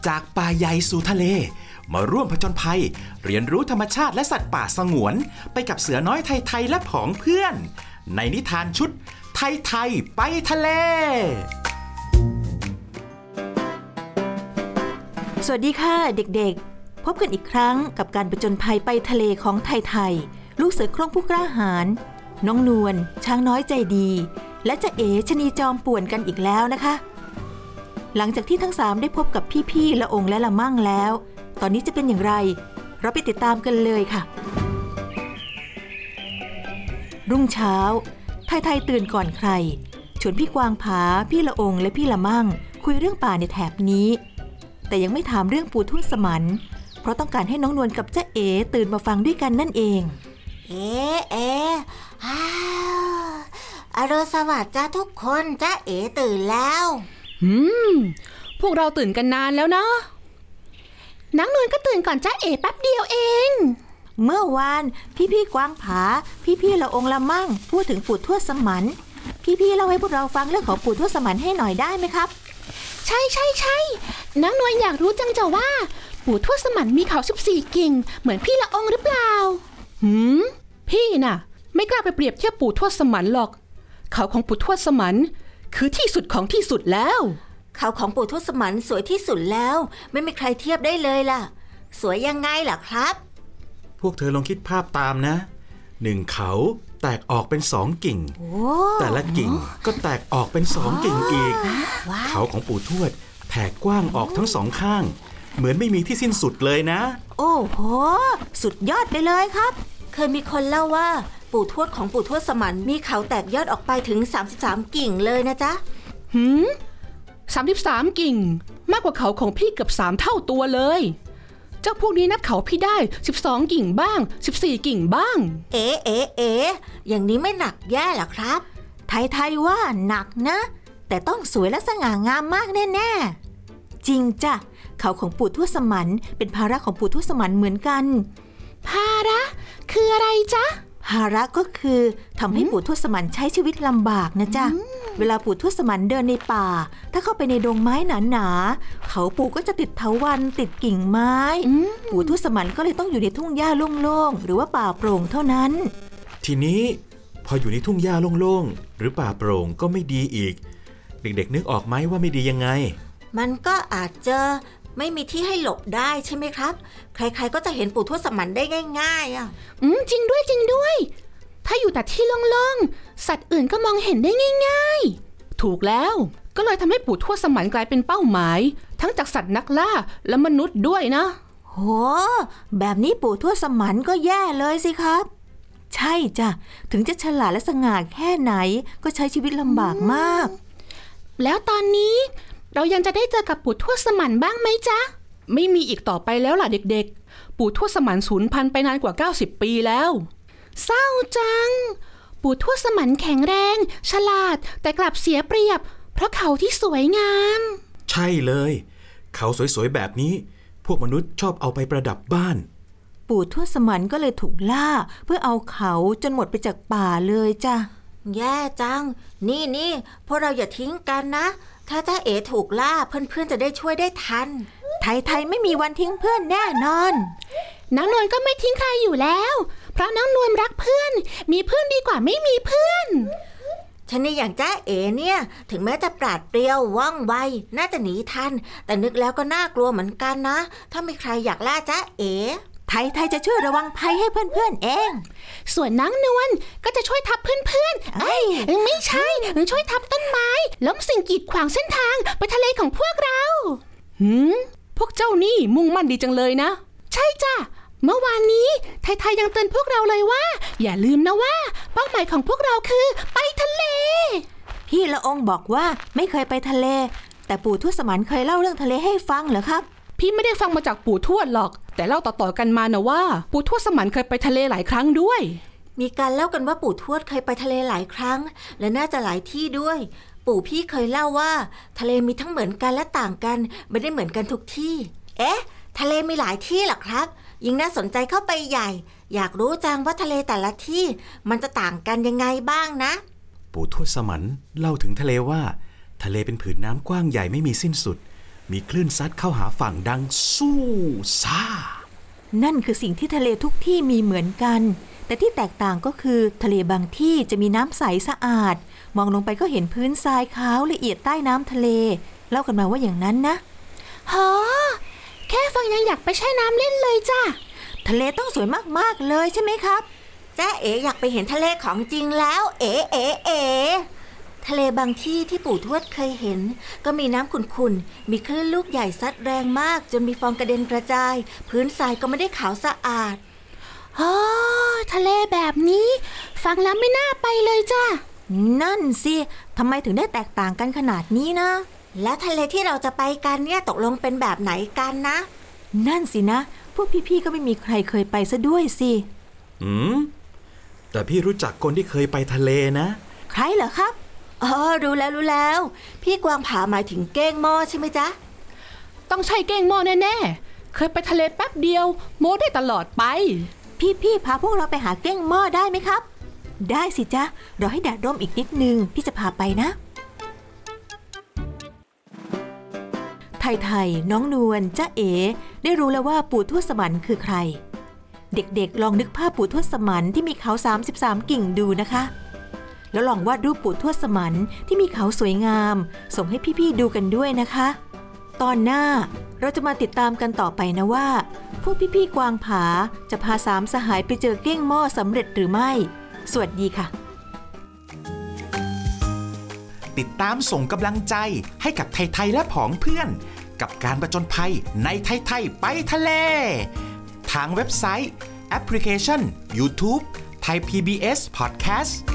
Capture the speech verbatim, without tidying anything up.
จากป่าใหญ่สู่ทะเลมาร่วมผจญภัยเรียนรู้ธรรมชาติและสัตว์ป่าสงวนไปกับเสือน้อยไทยๆและผองเพื่อนในนิทานชุดไทยๆไปทะเลสวัสดีค่ะเด็กๆพบกันอีกครั้งกับการผจญภัยไปทะเลของไทยๆลูกเสือโคร่งผู้กล้าหาญน้องนวลช้างน้อยใจดีและจ๊ะเอ๋ชะนีจอมป่วนกันอีกแล้วนะคะหลังจากที่ทั้งสามได้พบกับพี่ๆละองค์และละมั่งแล้วตอนนี้จะเป็นอย่างไรเราไปติดตามกันเลยค่ะรุ่งเช้าไทยๆตื่นก่อนใครชวนพี่กวางผาพี่ละองค์และพี่ละมั่งคุยเรื่องป่าในแถบนี้แต่ยังไม่ถามเรื่องปู่ทวดสมันเพราะต้องการให้น้องนวลกับจ๊ะเอ๋ตื่นมาฟังด้วยกันนั่นเองเอ๋เอ๋อ้าวอรุณสวัสดิ์จ้าทุกคนจ๊ะเอ๋ตื่นแล้วอืมพวกเราตื่นกันนานแล้วนะนังนวลก็ตื่นก่อนจ๊ะเอ๋แป๊บเดียวเองเมื่อวานพี่ๆกวางผาพี่ๆละองค์ละมั่งพูดถึงปู่ทวดสมันพี่ๆเล่าให้พวกเราฟังเรื่องของปู่ทวดสมันให้หน่อยได้ไหมครับใช่ใช่ใช่นังนวลอยากรู้จังจ้ะว่าปู่ทวดสมันมีเขาสิบสี่กิ่งเหมือนพี่ละองหรือเปล่าหืมพี่น่ะไม่กล้าไปเปรียบเทียบปู่ทวดสมันหรอกเขาของปู่ทวดสมันคือที่สุดของที่สุดแล้วเขาของปู่ทวดสมันสวยที่สุดแล้วไม่มีใครเทียบได้เลยล่ะสวยยังไงล่ะครับพวกเธอลองคิดภาพตามนะหนึ่งเขาแตกออกเป็นสองกิ่งแต่ละกิ่งก็แตกออกเป็นสองกิ่งอีกเขาของปู่ทวดแผ่กว้างออกทั้งสองข้างเหมือนไม่มีที่สิ้นสุดเลยนะโอ้โหสุดยอดไปเลยครับเคยมีคนเล่าว่าปู่ทวดของปู่ทวดสมันมีเขาแตกยอดออกไปถึงสามสิบสามกิ่งเลยนะจ๊ะหืมสามสิบสามกิ่งมากกว่าเขาของพี่เกือบสามเท่าตัวเลยเจ้าพวกนี้นับเขาพี่ได้สิบสองกิ่งบ้างสิบสี่กิ่งบ้างเอ๋เอ๋เอ๋อย่างนี้ไม่หนักแย่หรอครับไทยๆว่าหนักนะแต่ต้องสวยและสง่างามมากแน่ๆจริงจ้ะเขาของปู่ทวดสมันเป็นภาระของปู่ทวดสมันเหมือนกันภาระคืออะไรจ๊ะภาระก็คือทำให้ปู่ทวดสมันใช้ชีวิตลำบากนะจ๊ะเวลาปู่ทวดสมันเดินในป่าถ้าเข้าไปในดงไม้หนาๆเขาปู่ก็จะติดเถาวัลย์ติดกิ่งไม้ปู่ทวดสมันก็เลยต้องอยู่ในทุ่งหญ้าโล่งๆหรือว่าป่าโปร่งเท่านั้นทีนี้พออยู่ในทุ่งหญ้าโล่งๆหรือป่าโปร่งก็ไม่ดีอีกเด็กๆนึกออกไหมว่าไม่ดียังไงมันก็อาจจะไม่มีที่ให้หลบได้ใช่ไหมครับใครๆก็จะเห็นปู่ทวดสมันได้ง่ายๆอ่ะอืมจริงด้วยจริงด้วยถ้าอยู่แต่ที่โล่งๆสัตว์อื่นก็มองเห็นได้ง่ายๆถูกแล้วก็เลยทำให้ปู่ทวดสมันกลายเป็นเป้าหมายทั้งจากสัตว์นักล่าและมนุษย์ด้วยนะโหแบบนี้ปู่ทวดสมันก็แย่เลยสิครับใช่จ้ะถึงจะฉลาดและสง่าแค่ไหนก็ใช้ชีวิตลำบากมากแล้วตอนนี้เรายังจะได้เจอกับปู่ทวดสมันบ้างไหมจ๊ะไม่มีอีกต่อไปแล้วล่ะเด็กๆปู่ทวดสมันสูญพันธุ์ไปนานกว่าเก้าสิบปีแล้วเศร้าจังปู่ทวดสมันแข็งแรงฉลาดแต่กลับเสียเปรียบเพราะเขาที่สวยงามใช่เลยเขาสวยๆแบบนี้พวกมนุษย์ชอบเอาไปประดับบ้านปู่ทวดสมันก็เลยถูกล่าเพื่อเอาเขาจนหมดไปจากป่าเลยจ้ะแย่จังนี่นี่พวกเราอย่าทิ้งกันนะถ้าจ้าเอ๋ถูกล่าเพื่อนๆจะได้ช่วยได้ทันไทยๆไม่มีวันทิ้งเพื่อนแน่นอนน้องนวลก็ไม่ทิ้งใครอยู่แล้วเพราะน้องนวลรักเพื่อนมีเพื่อนดีกว่าไม่มีเพื่อนฉันนี่อย่างจ้าเอ๋เนี่ยถึงแม้จะปราดเปรียวว่องไวน่าจะหนีทันแต่นึกแล้วก็น่ากลัวเหมือนกันนะถ้ามีใครอยากล่าจ้าเอ๋ไทยๆจะช่วยระวังภัยให้เพื่อนๆเองส่วนน้องนวลก็จะช่วยทับเพื่อนๆเอ้ยไม่ใช่ช่วยทับต้นไม้ล้มสิ่งกีดขวางเส้นทางไปทะเลของพวกเราหืมพวกเจ้านี่มุ่งมั่นดีจังเลยนะใช่จ้ะเมื่อวานนี้ไทยๆยังเตือนพวกเราเลยว่าอย่าลืมนะว่าเป้าหมายของพวกเราคือไปทะเลพี่ละองบอกว่าไม่เคยไปทะเลแต่ปู่ทวดสมันเคยเล่าเรื่องทะเลให้ฟังเหรอครับพี่ไม่ได้ฟังมาจากปู่ทวดหรอกแต่เล่าต่อๆกันมานะว่าปู่ทวดสมันเคยไปทะเลหลายครั้งด้วยมีการเล่ากันว่าปู่ทวดเคยไปทะเลหลายครั้งและน่าจะหลายที่ด้วยปู่พี่เคยเล่าว่าทะเลมีทั้งเหมือนกันและต่างกันไม่ได้เหมือนกันทุกที่เอ๊ะทะเลมีหลายที่หรอครับยิ่งน่าสนใจเข้าไปใหญ่อยากรู้จังว่าทะเลแต่ละที่มันจะต่างกันยังไงบ้างนะปู่ทวดสมันเล่าถึงทะเลว่าทะเลเป็นผืนน้ำกว้างใหญ่ไม่มีสิ้นสุดมีคลื่นซัดเข้าหาฝั่งดังสู้ซ่านั่นคือสิ่งที่ทะเลทุกที่มีเหมือนกันแต่ที่แตกต่างก็คือทะเลบางที่จะมีน้ำใสสะอาดมองลงไปก็เห็นพื้นทรายขาวละเอียดใต้น้ำทะเลเล่ากันมาว่าอย่างนั้นนะฮะแค่ฟังยังอยากไปแช่น้ำเล่นเลยจ้ะทะเลต้องสวยมากๆเลยใช่ไหมครับจ้าเอ๋อยากไปเห็นทะเลของจริงแล้วเอ๋เอ๋เอ๋ทะเลบางที่ที่ปู่ทวดเคยเห็นก็มีน้ำขุ่นๆมีคลื่นลูกใหญ่ซัดแรงมากจนมีฟองกระเด็นกระจายพื้นทรายก็ไม่ได้ขาวสะอาดอ๋อทะเลแบบนี้ฟังแล้วไม่น่าไปเลยจ้ะนั่นสิทำไมถึงได้แตกต่างกันขนาดนี้นะแล้วทะเลที่เราจะไปกันเนี่ยตกลงเป็นแบบไหนกันนะนั่นสินะพวกพี่ๆก็ไม่มีใครเคยไปซะด้วยสิอืมแต่พี่รู้จักคนที่เคยไปทะเลนะใครเหรอครับอ๋อรู้แล้วรู้แล้วพี่กวางผาหมายถึงเก้งหม้อใช่ไหมจ๊ะต้องใช่เก้งหม้อแน่ๆเคยไปทะเลแป๊บเดียวโม้ได้ตลอดไปพี่ๆพาพวกเราไปหาเก้งหม้อได้ไหมครับได้สิจ๊ะรอให้แดดร่มอีกนิดนึงพี่จะพาไปนะไทยๆน้องนวลจ๊ะเอ๋ได้รู้แล้วว่าปู่ทวดสมันคือใครเด็กๆลองนึกภาพปู่ทวดสมันที่มีเขาสามสิบสามกิ่งดูนะคะแล้วลองวาดรูปปู่ทวดสมันที่มีเขาสวยงามส่งให้พี่ๆดูกันด้วยนะคะตอนหน้าเราจะมาติดตามกันต่อไปนะว่าพวกพี่ๆกวางผาจะพาสามสหายไปเจอเก้งหม้อสำเร็จหรือไม่สวัสดีค่ะติดตามส่งกำลังใจให้กับไทยๆและผองเพื่อนกับการผจญภัยในไทยๆไปทะเลทางเว็บไซต์แอปพลิเคชัน YouTube ไทย พี บี เอส Podcast